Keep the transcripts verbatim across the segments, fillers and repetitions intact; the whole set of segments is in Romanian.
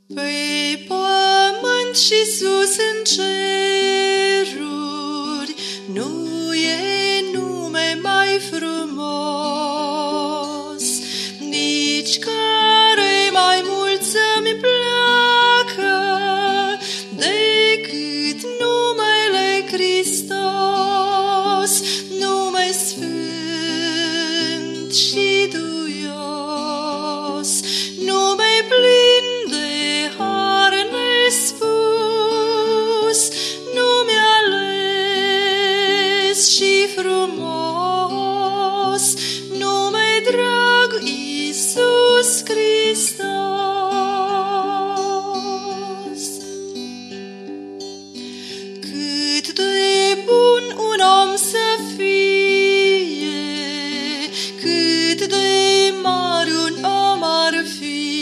Pe pământ și sus în ceruri nu e nume mai frumos, nici care mai mult să-mi placă decât numele Hristos, nume sfânt și duios, nume plin de har nespus, nume ales și frumos, nume drag Iisus Hristos. Cât de bun un om să fie, cât de mare un om ar fi,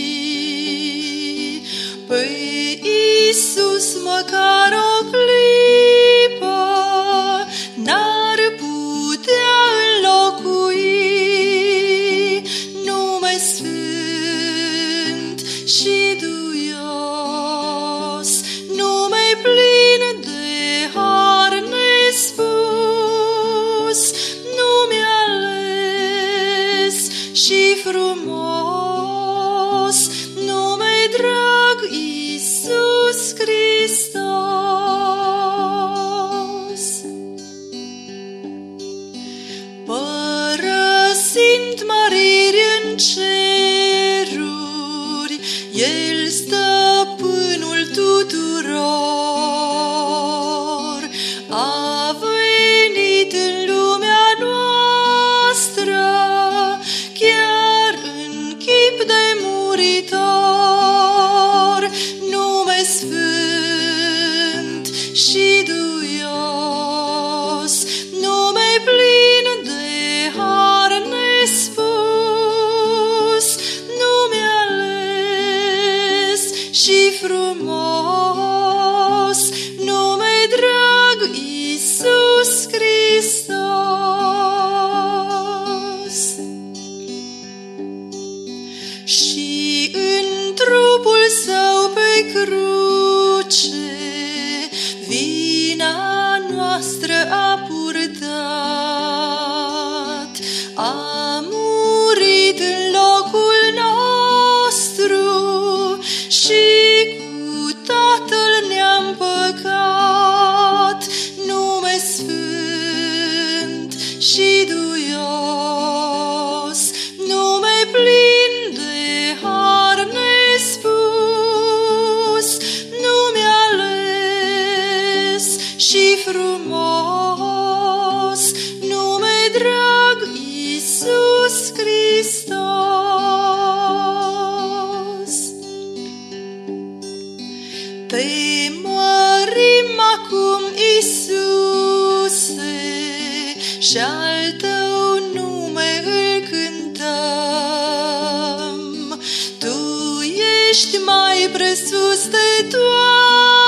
pe Iisus măcar o clipă n-ar putea înlocui, nume sfânt și duios, nume plin de har nespus, nume ales și frumos, nume drag Iisus Hristos. Părăsind măriri în ceruri, El stăpânul tuturor, a venit în lumea noastră, chiar în chip de muritor, nume sfânt și duios, nume plin de har nespus, nume ales și frumos, nume drag Iisus Hristos. Și în trupul Său pe cruce vina noastră a purtat, a murit în locul nostru și cu Tatăl ne-a împăcat, nume sfânt și duios, nume plin de har nespus, nume ales și frumos, nume drag Iisus Hristos. Te mărim acum, Iisuse, și-al Tău nume îl cântăm. Tu ești mai presus de toate,